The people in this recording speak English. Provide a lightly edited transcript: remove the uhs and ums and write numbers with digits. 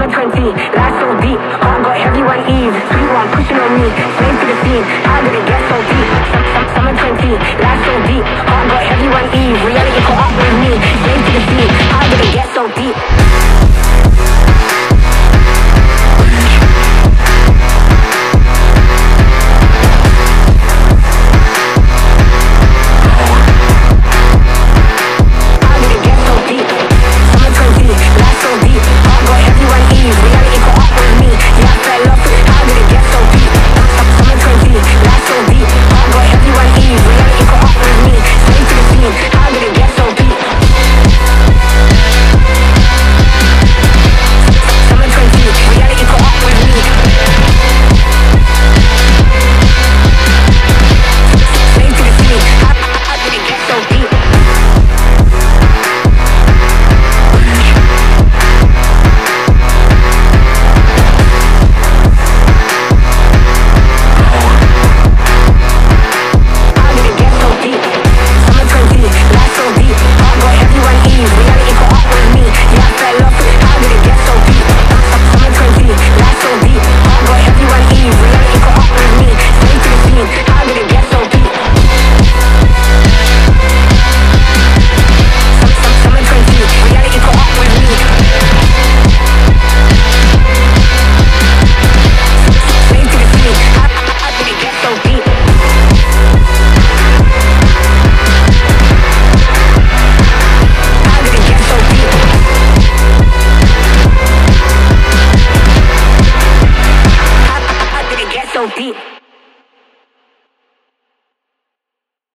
Summer 20, life so deep, heart got heavy one eve. Sweet one pushing on me, slave to the scene. How did it get so deep? Summer 20, life so deep, heart got heavy one eve. Reality caught up with me, slave to the scene. How did it get